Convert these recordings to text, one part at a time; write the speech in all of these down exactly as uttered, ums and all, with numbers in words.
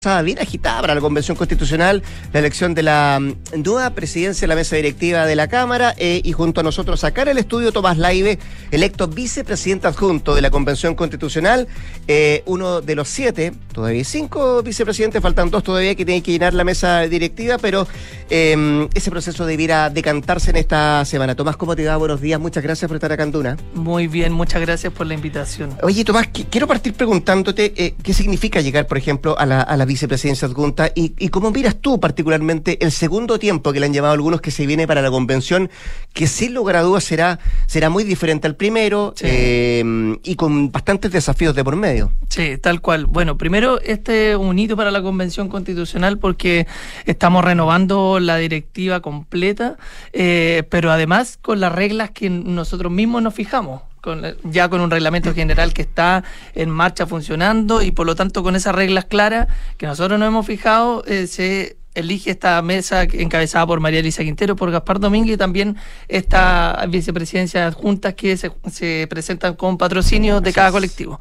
Estaba bien agitada para la Convención Constitucional, la elección de la um, nueva presidencia de la mesa directiva de la Cámara eh, y junto a nosotros acá en el estudio Tomás Laibe, electo vicepresidente adjunto de la Convención Constitucional, eh, uno de los siete, todavía hay cinco vicepresidentes, faltan dos todavía que tienen que llenar la mesa directiva, pero eh, ese proceso debiera decantarse en esta semana. Tomás, ¿cómo te va? Buenos días, muchas gracias por estar acá en Duna. Muy bien, muchas gracias por la invitación. Oye, Tomás, qu- quiero partir preguntándote eh, qué significa llegar, por ejemplo, a la, a la vicepresidencia adjunta y, y cómo miras tú particularmente el segundo tiempo que le han llamado algunos que se viene para la convención, que sin lugar a dudas será, será muy diferente al primero, sí. eh, y con bastantes desafíos de por medio. Sí, tal cual. Bueno, primero este es un hito para la Convención Constitucional porque estamos renovando la directiva completa, eh, pero además con las reglas que nosotros mismos nos fijamos. Con, ya con un reglamento general que está en marcha funcionando y por lo tanto con esas reglas claras que nosotros nos hemos fijado, eh, se elige esta mesa encabezada por María Elisa Quintero, por Gaspar Domínguez y también esta vicepresidencia adjuntas que se, se presentan con patrocinio de cada colectivo.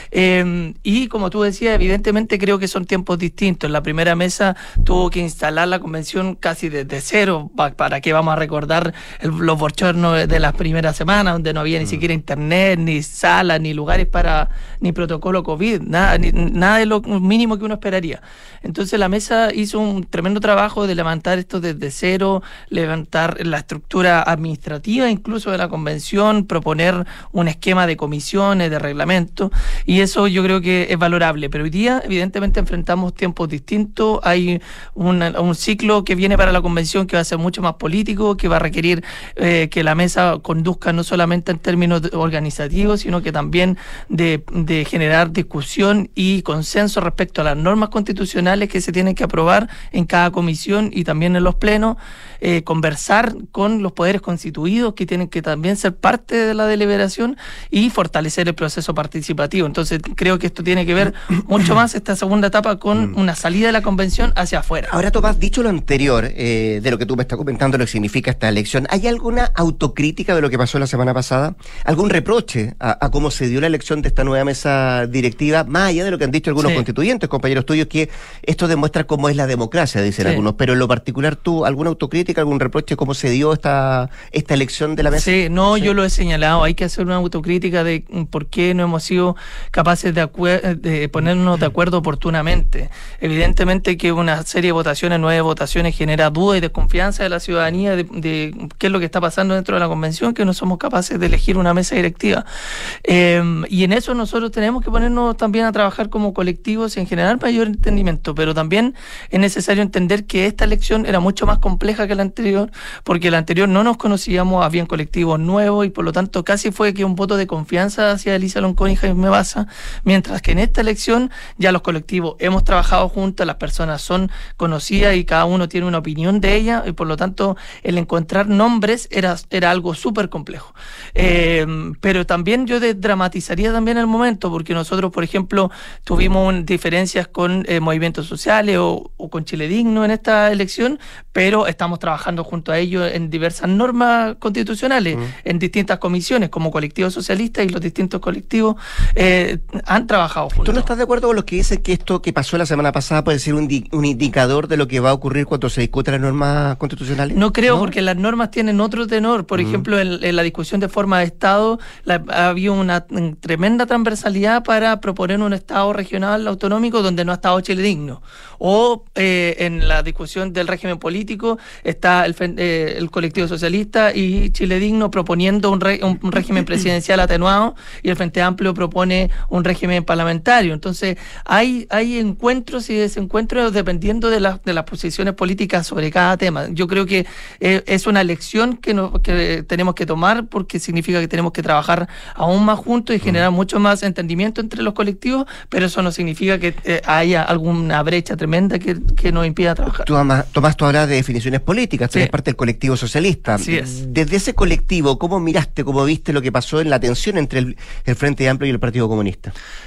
Eh, y como tú decías, evidentemente creo que son tiempos distintos. La primera mesa tuvo que instalar la convención casi desde cero. ¿Para qué vamos a recordar el, los bochornos de las primeras semanas, donde no había ni siquiera internet, ni salas, ni lugares para, ni protocolo COVID, nada, ni, nada de lo mínimo que uno esperaría. Entonces la mesa hizo un tremendo trabajo de levantar esto desde cero, levantar la estructura administrativa incluso de la convención, proponer un esquema de comisiones, de reglamento, y eso yo creo que es valorable. Pero hoy día evidentemente enfrentamos tiempos distintos, hay una, un ciclo que viene para la convención que va a ser mucho más político, que va a requerir eh, que la mesa conduzca no solamente en términos organizativos, sino que también de, de generar discusión y consenso respecto a las normas constitucionales que se tienen que aprobar en cada comisión y también en los plenos, eh, conversar con los poderes constituidos que tienen que también ser parte de la deliberación y fortalecer el proceso participativo. Entonces creo que esto tiene que ver mucho más esta segunda etapa con una salida de la convención hacia afuera. Ahora, Tomás, dicho lo anterior, eh, de lo que tú me estás comentando, lo que significa esta elección, ¿hay alguna autocrítica de lo que pasó la semana pasada? ¿Algún reproche a, a cómo se dio la elección de esta nueva mesa directiva, más allá de lo que han dicho algunos sí. constituyentes, compañeros tuyos, que esto demuestra cómo es la democracia, dicen sí. algunos, pero en lo particular tú, ¿alguna autocrítica, algún reproche cómo se dio esta, esta elección de la mesa? Sí, no, sí. yo lo he señalado, hay que hacer una autocrítica de por qué no hemos sido capaces de, acuer- de ponernos de acuerdo oportunamente. Evidentemente que una serie de votaciones, nueve votaciones, genera duda y desconfianza de la ciudadanía de, de qué es lo que está pasando dentro de la convención, que no somos capaces de elegir una mesa directiva. Eh, y en eso nosotros tenemos que ponernos también a trabajar como colectivos y en general mayor entendimiento, pero también es necesario entender que esta elección era mucho más compleja que la anterior, porque la anterior no nos conocíamos, habían colectivos nuevos y por lo tanto casi fue que un voto de confianza hacia Elisa Loncón y Jaime Baza, mientras que en esta elección ya los colectivos hemos trabajado juntos, las personas son conocidas y cada uno tiene una opinión de ella y por lo tanto el encontrar nombres era, era algo súper complejo. Eh, pero también yo dramatizaría también el momento, porque nosotros, por ejemplo, tuvimos un, diferencias con eh, movimientos sociales o, o con Chile Digno en esta elección, pero estamos trabajando junto a ellos en diversas normas constitucionales, uh-huh. en distintas comisiones, como colectivo socialista y los distintos colectivos eh, han trabajado juntos. ¿Tú no estás de acuerdo con los que dicen que esto que pasó la semana pasada puede ser un, di- un indicador de lo que va a ocurrir cuando se discutan las normas constitucionales? No creo, ¿no? Porque las normas tienen otro tenor. Por uh-huh. ejemplo, en, en la discusión de forma de Estado la, había una en, tremenda transversalidad para proponer un Estado regional autonómico donde no ha estado Chile Digno. O eh, en la discusión del régimen político está el, eh, el colectivo socialista y Chile Digno proponiendo un, re, un, un régimen presidencial atenuado y el Frente Amplio propone un régimen parlamentario. Entonces hay, hay encuentros y desencuentros dependiendo de, la, de las posiciones políticas sobre cada tema. Yo creo que eh, es una lección que, no, que tenemos que tomar porque significa que tenemos que trabajar aún más juntos y generar mm. mucho más entendimiento entre los colectivos, pero eso no significa que eh, haya alguna brecha tremenda que, que nos impida trabajar. Tú, Tomás, tú hablas de definiciones políticas, tú sí. eres parte del colectivo socialista. Así es. Desde ese colectivo, ¿cómo miraste, cómo viste lo que pasó en la tensión entre el, el Frente Amplio y el Partido Comunista?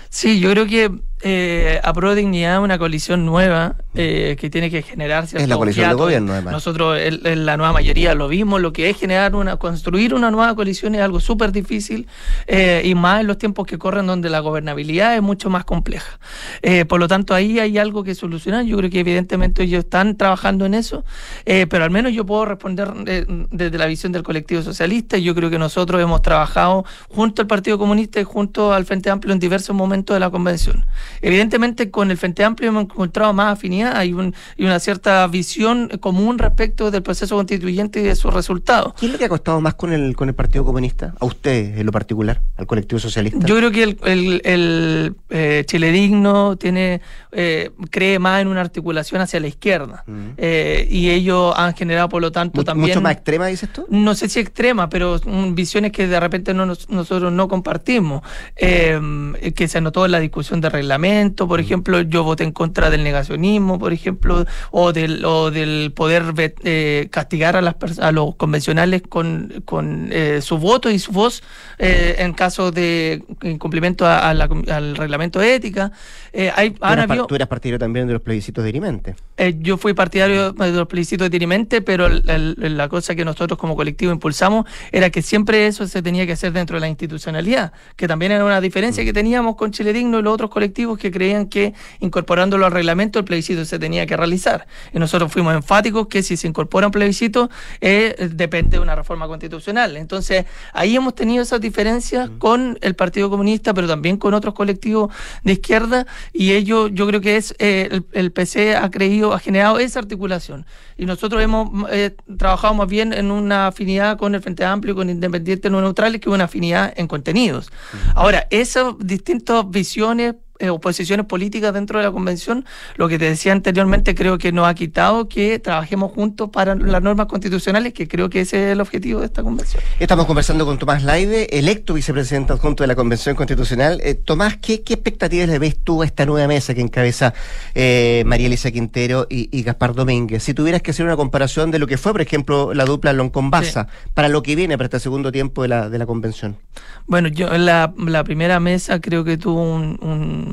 Sí, yo creo que eh, Apruebo Dignidad es una coalición nueva eh, que tiene que generarse. Es la coalición de gobierno, además. Nosotros, en, en la nueva mayoría, lo vimos. Lo que es generar una, construir una nueva coalición es algo súper difícil eh, y más en los tiempos que corren, donde la gobernabilidad es mucho más compleja. Eh, por lo tanto, ahí hay algo que solucionar. Yo creo que evidentemente ellos están trabajando en eso, eh, pero al menos yo puedo responder eh, desde la visión del colectivo socialista. Yo creo que nosotros hemos trabajado junto al Partido Comunista y junto al Frente Amplio en diversos momentos de la convención. Evidentemente con el Frente Amplio hemos encontrado más afinidad, hay un, y una cierta visión común respecto del proceso constituyente y de sus resultados. ¿Qué es lo que ha costado más con el con el Partido Comunista? A usted en lo particular, al colectivo socialista. Yo creo que el, el, el eh, Chile Digno tiene eh, cree más en una articulación hacia la izquierda, uh-huh. eh, y ellos han generado, por lo tanto, ¿Mucho, también... ¿Mucho más extrema, dices tú? No sé si extrema, pero um, visiones que de repente no nos, nosotros no compartimos, eh, que se notó en la discusión de reglamento, por uh-huh. ejemplo. Yo voté en contra del negacionismo, por ejemplo, o del, o del poder eh, castigar a, las a los convencionales con, con eh, su voto y su voz eh, en caso de incumplimiento a, a la, al reglamento de ética. Eh, hay, ¿Tú, eras habido, ¿Tú eras partidario también de los plebiscitos de dirimente? Eh, yo fui partidario de los plebiscitos de dirimente, pero el, el, la cosa que nosotros como colectivo impulsamos era que siempre eso se tenía que hacer dentro de la institucionalidad, que también era una diferencia que teníamos con Chile Digno y los otros colectivos que creían que incorporándolo al reglamento el plebiscito se tenía que realizar. Y nosotros fuimos enfáticos que si se incorpora un plebiscito eh, depende de una reforma constitucional. Entonces ahí hemos tenido esas diferencias mm. con el Partido Comunista, pero también con otros colectivos de izquierda, y ellos, yo creo que es eh, el, el P C ha creído, ha generado esa articulación. Y nosotros hemos eh, trabajado más bien en una afinidad con el Frente Amplio, con Independientes No Neutrales, que una afinidad en contenidos. Mm. Ahora, esas distintas visiones Eh, o posiciones políticas dentro de la convención, lo que te decía anteriormente, creo que nos ha quitado que trabajemos juntos para las normas constitucionales, que creo que ese es el objetivo de esta convención. Estamos conversando con Tomás Laibe, electo vicepresidente adjunto de la Convención Constitucional. Eh, Tomás, ¿qué, ¿qué expectativas le ves tú a esta nueva mesa que encabeza eh, María Elisa Quintero y, y Gaspar Domínguez? Si tuvieras que hacer una comparación de lo que fue, por ejemplo, la dupla Loncón-Baza, sí, para lo que viene para este segundo tiempo de la, de la convención. Bueno, yo la, la primera mesa creo que tuvo un, un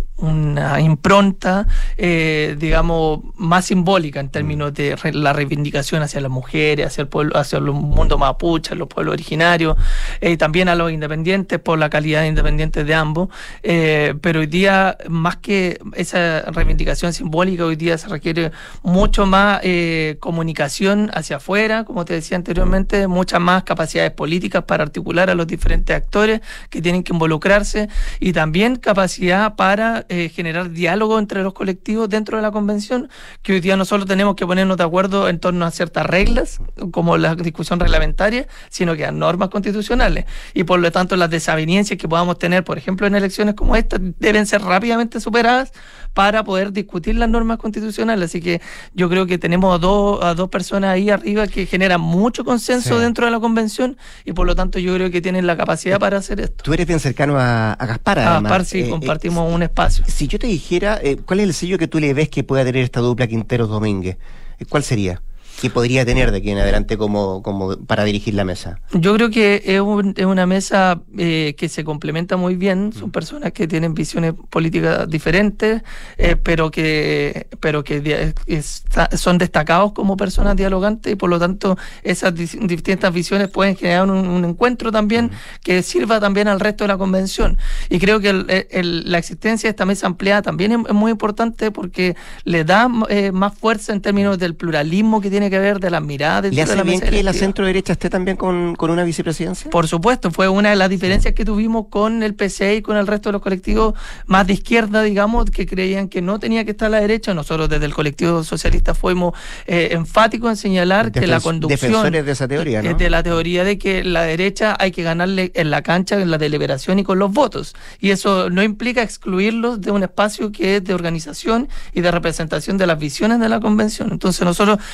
una impronta, eh, digamos, más simbólica en términos de re, la reivindicación hacia las mujeres, hacia el pueblo, hacia el mundo mapuche, los pueblos originarios, y eh, también a los independientes por la calidad de independientes de ambos. Eh, pero hoy día, más que esa reivindicación simbólica, hoy día se requiere mucho más eh, comunicación hacia afuera, como te decía anteriormente, muchas más capacidades políticas para articular a los diferentes actores que tienen que involucrarse, y también capacidad para Eh, generar diálogo entre los colectivos dentro de la convención, que hoy día no solo tenemos que ponernos de acuerdo en torno a ciertas reglas, como la discusión reglamentaria, sino que a normas constitucionales, y por lo tanto las desavenencias que podamos tener, por ejemplo, en elecciones como esta, deben ser rápidamente superadas para poder discutir las normas constitucionales. Así que yo creo que tenemos a dos, a dos personas ahí arriba que generan mucho consenso, sí, dentro de la convención, y por lo tanto yo creo que tienen la capacidad para hacer esto. Tú eres bien cercano a, a Gaspar, además. A Gaspar, sí, eh, compartimos eh, un espacio. Si yo te dijera, eh, ¿cuál es el sello que tú le ves que pueda tener esta dupla Quinteros-Domínguez? ¿Cuál sería? ¿Qué podría tener de aquí en adelante como, como para dirigir la mesa? Yo creo que es, un, es una mesa eh, que se complementa muy bien. Son personas que tienen visiones políticas diferentes, eh, pero que pero que es, son destacados como personas dialogantes, y por lo tanto esas distintas visiones pueden generar un, un encuentro también que sirva también al resto de la convención. Y creo que el, el, la existencia de esta mesa ampliada también es, es muy importante, porque le da eh, más fuerza en términos del pluralismo que tiene que ver, de las miradas. ¿Le hace bien que la centro derecha esté también con, con una vicepresidencia? Por supuesto, fue una de las diferencias que tuvimos con el P C y con el resto de los colectivos más de izquierda, digamos, que creían que no tenía que estar la derecha. Nosotros desde el colectivo socialista fuimos eh, enfáticos en señalar Defens- que la conducción defensores de esa teoría, ¿no? de la teoría de que la derecha hay que ganarle en la cancha, en la deliberación y con los votos, y eso no implica excluirlos de un espacio que es de organización y de representación de las visiones de la convención. Entonces nosotros separamos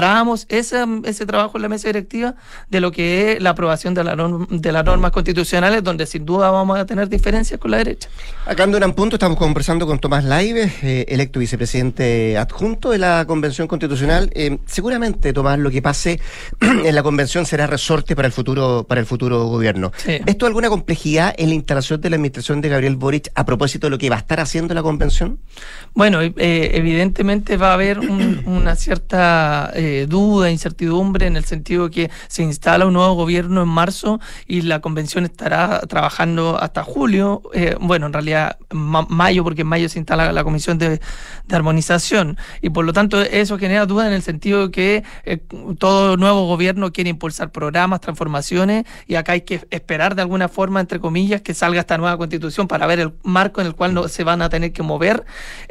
hagamos ese, ese trabajo en la mesa directiva de lo que es la aprobación de, la norma, de las normas constitucionales, donde sin duda vamos a tener diferencias con la derecha. Acá en un punto estamos conversando con Tomás Laibe, eh, electo vicepresidente adjunto de la Convención Constitucional. Eh, seguramente, Tomás, lo que pase en la convención será resorte para el futuro para el futuro gobierno. Sí. ¿Ves tú alguna complejidad en la instalación de la administración de Gabriel Boric a propósito de lo que va a estar haciendo la convención? Bueno, eh, evidentemente va a haber un, una cierta eh, duda, incertidumbre, en el sentido que se instala un nuevo gobierno en marzo y la convención estará trabajando hasta julio, eh, bueno, en realidad ma- mayo, porque en mayo se instala la comisión de, de armonización, y por lo tanto eso genera duda en el sentido de que eh, todo nuevo gobierno quiere impulsar programas, transformaciones, y acá hay que esperar de alguna forma, entre comillas, que salga esta nueva constitución para ver el marco en el cual no, se van a tener que mover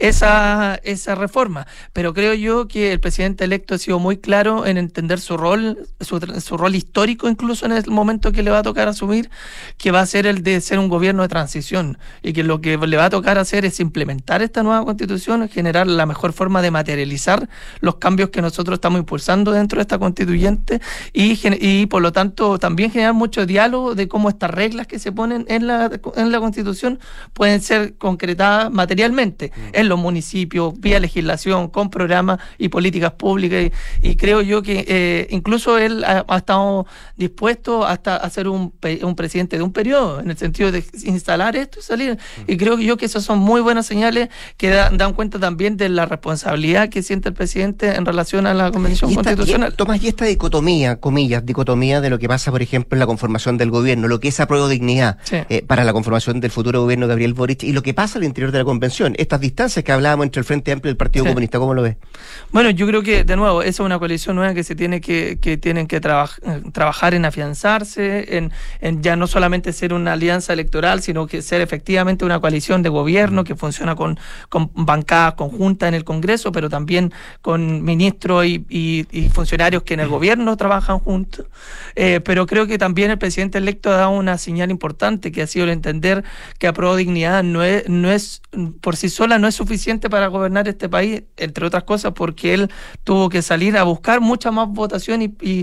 esa, esa reforma. Pero creo yo que el presidente electo ha sido muy claro en entender su rol, su, su rol histórico, incluso en el momento que le va a tocar asumir, que va a ser el de ser un gobierno de transición, y que lo que le va a tocar hacer es implementar esta nueva constitución, generar la mejor forma de materializar los cambios que nosotros estamos impulsando dentro de esta constituyente, y, y por lo tanto también generar mucho diálogo de cómo estas reglas que se ponen en la, en la constitución pueden ser concretadas materialmente mm. en los municipios, vía legislación, con programas y políticas públicas, y, y creo yo que eh, incluso él ha, ha estado dispuesto hasta a ser un, un presidente de un periodo, en el sentido de instalar esto y salir, mm. y creo yo que esas son muy buenas señales que da, dan cuenta también de la responsabilidad que siente el presidente en relación a la Convención y esta, Constitucional. Y, Tomás, y esta dicotomía, comillas, dicotomía de lo que pasa, por ejemplo, en la conformación del gobierno, lo que es apruebo dignidad sí. eh, para la conformación del futuro gobierno de Gabriel Boric, y lo que pasa al interior de la convención, estas distancias que hablábamos entre el Frente Amplio y el Partido sí. Comunista, ¿cómo lo ves? Bueno, yo creo que, de nuevo, esa es una coalición nueva que se tiene que, que tienen que traba, trabajar en afianzarse, en, en ya no solamente ser una alianza electoral, sino que ser efectivamente una coalición de gobierno que funciona con, con bancadas conjuntas en el Congreso, pero también con ministros y, y, y funcionarios que en el gobierno trabajan juntos. Eh, pero creo que también el presidente electo ha dado una señal importante, que ha sido el entender que Apruebo Dignidad no es, no es por sí sola, no es suficiente para gobernar este país, entre otras cosas porque él tuvo que salir a buscar mucha más votación y, y,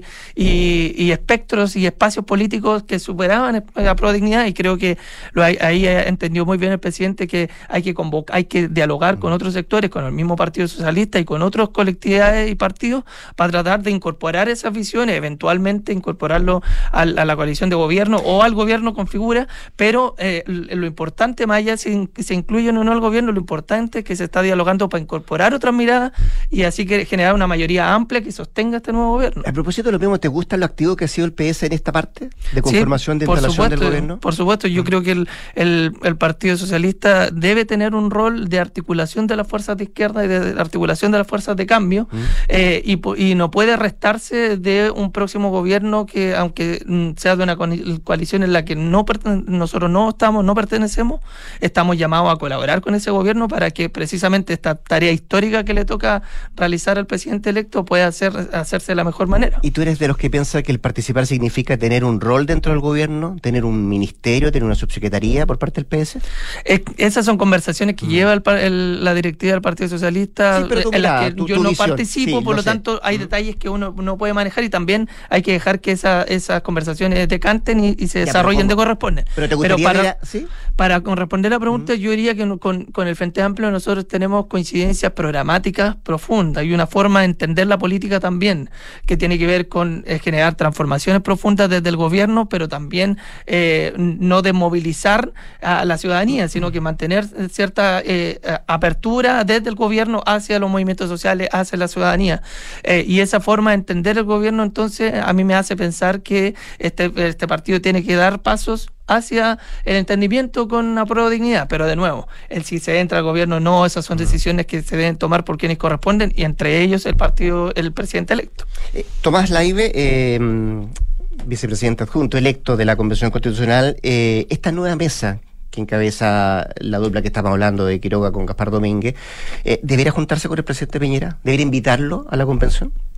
y, y espectros y espacios políticos que superaban Apruebo Dignidad, y creo que lo, ahí entendió muy bien el presidente que hay que convocar, hay que dialogar con otros sectores, con el mismo Partido Socialista y con otras colectividades y partidos, para tratar de incorporar esas visiones, eventualmente incorporarlo a, a la coalición de gobierno o al gobierno con figura, pero eh, lo importante, más allá si se incluyen o no el gobierno, lo importante es que se está dialogando para incorporar otras miradas y así que generar una mayoría amplia que sostenga este nuevo gobierno. A propósito de lo mismo, ¿te gusta lo activo que ha sido el P S en esta parte de conformación, sí, de instalación supuesto, del gobierno? Por supuesto, yo mm. creo que el, el, el Partido Socialista debe tener un rol de articulación de las fuerzas de izquierda y de articulación de las fuerzas de cambio, mm. eh, y, y no puede restarse de un próximo gobierno que, aunque sea de una coalición en la que no nosotros no estamos, no pertenecemos, estamos llamados a colaborar con ese gobierno para que precisamente esta tarea histórica que le toca realizar al presidente electo pueda hacer, hacerse de la mejor manera. ¿Y tú eres de los que piensa que el participar significa tener un rol dentro del gobierno, tener un ministerio, tener una subsecretaría por parte del P S? Es, esas son conversaciones que mm. lleva el, el, la directiva del Partido Socialista, sí, en las que tu, yo tu no visión. participo, sí, por lo sé. tanto hay mm. detalles que uno no puede manejar y también hay que dejar que esa, esas conversaciones decanten y, y se ya, desarrollen de corresponde. Pero, ¿te pero para, era, ¿sí? para responder la pregunta, mm. yo diría que con, con el Frente Amplio nosotros tenemos coincidencias programáticas profundas y una forma de entender la política también, que tiene que ver con eh, generar transformaciones profundas desde el gobierno, pero también eh, no desmovilizar a la ciudadanía, sino que mantener cierta eh, apertura desde el gobierno hacia los movimientos sociales, hacia la ciudadanía. Eh, y esa forma de entender el gobierno, entonces, a mí me hace pensar que este, este partido tiene que dar pasos hacia el entendimiento con Apruebo Dignidad, pero de nuevo, el si se entra al gobierno no, esas son decisiones que se deben tomar por quienes corresponden y entre ellos el partido, el presidente electo. Eh, Tomás Laibe, eh, vicepresidente adjunto electo de la Convención Constitucional, eh, esta nueva mesa que encabeza la dupla que estamos hablando de Quiroga con Gaspar Domínguez, eh, ¿debería juntarse con el presidente Piñera? ¿Debería invitarlo a la convención?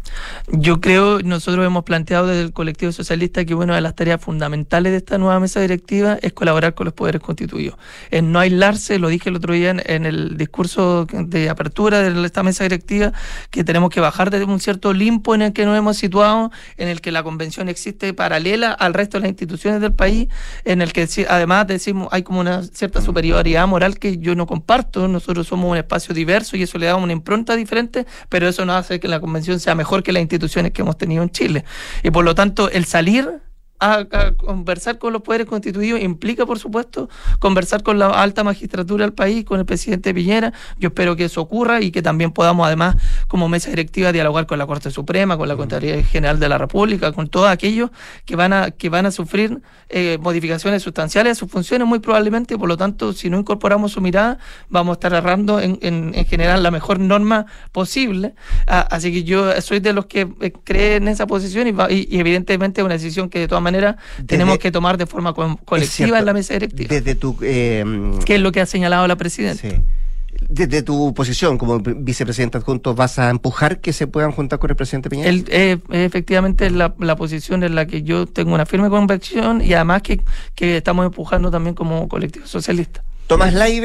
Yo creo, nosotros hemos planteado desde el colectivo socialista que una de las tareas fundamentales de esta nueva mesa directiva es colaborar con los poderes constituidos. En no aislarse, lo dije el otro día en, en el discurso de apertura de esta mesa directiva, que tenemos que bajar de un cierto limbo en el que nos hemos situado, en el que la convención existe paralela al resto de las instituciones del país, en el que además decimos hay como una cierta superioridad moral que yo no comparto. Nosotros somos un espacio diverso y eso le da una impronta diferente, pero eso no hace que la convención sea mejor que las instituciones que hemos tenido en Chile. Y por lo tanto, el salir a, a conversar con los poderes constituidos implica, por supuesto, conversar con la alta magistratura del país, con el presidente Piñera. Yo espero que eso ocurra y que también podamos, además, como mesa directiva, dialogar con la Corte Suprema, con la Contraloría General de la República, con todos aquellos que van a que van a sufrir eh, modificaciones sustanciales a sus funciones, muy probablemente, y por lo tanto, si no incorporamos su mirada, vamos a estar errando en, en, en generar la mejor norma posible. Ah, así que yo soy de los que eh, creen en esa posición y, va, y, y evidentemente es una decisión que de todas manera desde, tenemos que tomar de forma co colectiva en la mesa directiva. Desde tu, eh, ¿Qué es lo que ha señalado la presidenta? Sí. Desde tu posición como vicepresidenta adjunto, ¿vas a empujar que se puedan juntar con el presidente Piñera? El, eh, efectivamente, la, la posición en la que yo tengo una firme convicción y además que, que estamos empujando también como colectivo socialista. Tomás Laibe.